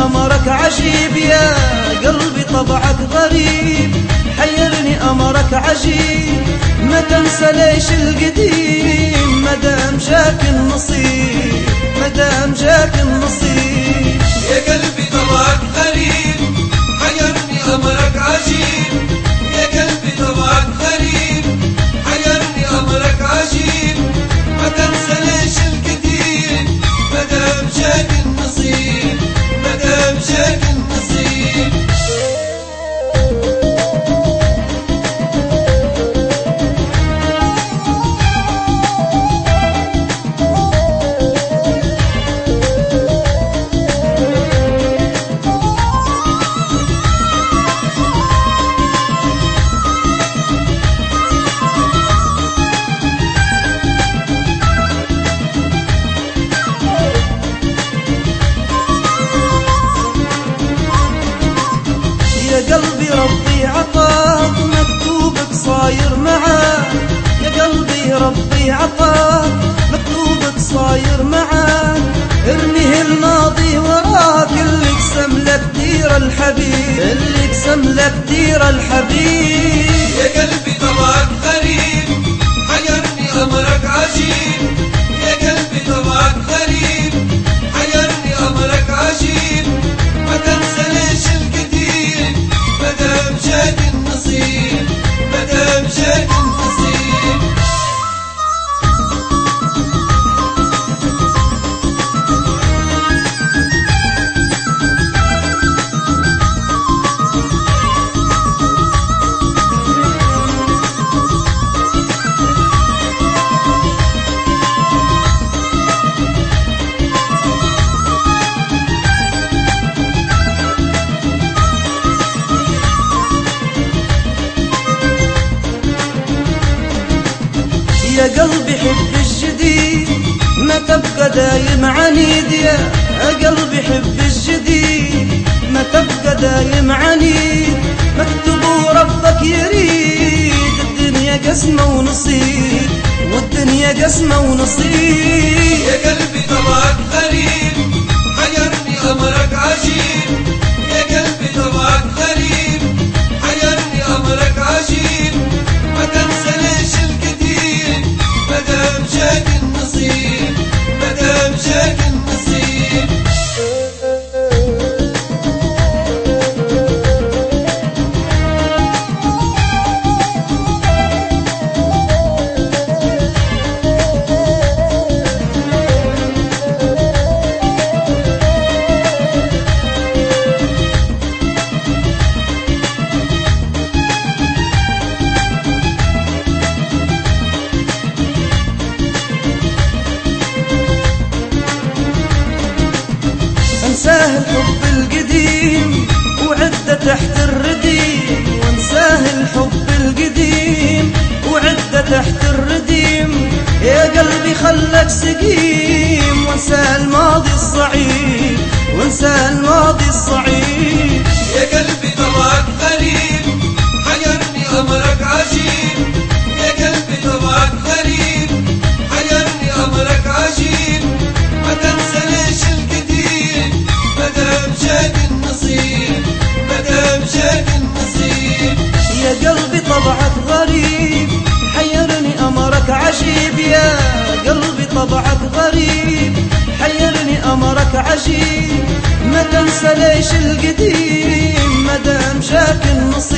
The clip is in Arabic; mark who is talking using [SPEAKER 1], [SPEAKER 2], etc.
[SPEAKER 1] أمرك عجيب يا قلبي طبعك غريب، حيرني أمرك عجيب ما تنسى ليش القديم، مدام جاك النصيب مدام جاك النصيب.
[SPEAKER 2] يا قلبي طبعك غريب حيرني أمرك عجيب، يا قلبي طبعك غريب حيرني أمرك عجيب ما تنسى ليش القديم، مدام جاك النصيب مدام جاك النصيب.
[SPEAKER 1] يا قلبي ربي عطاك مكتوبك صاير معاه، يا قلبي ربي عطاك مكتوبك صاير معاه، ارميه الماضي وراك اللي قسم لك دير الحبيب اللي قسم لك دير الحبيب.
[SPEAKER 2] يا قلبي طبعك غريب حيرني أمرك عجيب، يا قلبي طبعك غريب حيرني أمرك عجيب ما تنسى ليش القديم، مدام جاك النصيب مدام جاك النصيب.
[SPEAKER 1] يا قلبي حب الجديد ما تبقى دايم عنيد، يا قلبي حب الجديد ما تبقى دايم عنيد، مكتوب وربك يريد الدنيا قسمة ونصيب والدنيا قسمة ونصيب.
[SPEAKER 2] يا قلبي طبعك غريب حيرني أمرك عجيب، يا قلبي طبعك غريب حيرني أمرك عجيب ما تنسى ليش القديم، مدام جاك النصيب مدام جاك النصيب.
[SPEAKER 1] وانساه الحب القديم وعدة تحت الرديم، وانساه الحب القديم وعدة تحت الرديم، يا قلبي خلك سقيم وانساه الماضي الصعيب وانساه الماضي الصعيب.
[SPEAKER 2] يا قلبي طبعك غريب حيرني أمرك عجيب، يا قلبي طبعك غريب حيرني أمرك عجيب ما تنسى ليش القديم، مدام جاك النصيب مدام جاك النصيب.
[SPEAKER 1] يا قلبي طبعك غريب حيرني أمرك عجيب، يا قلبي طبعك غريب حيرني أمرك عجيب ما تنسى ليش القديم، مدام جاك النصيب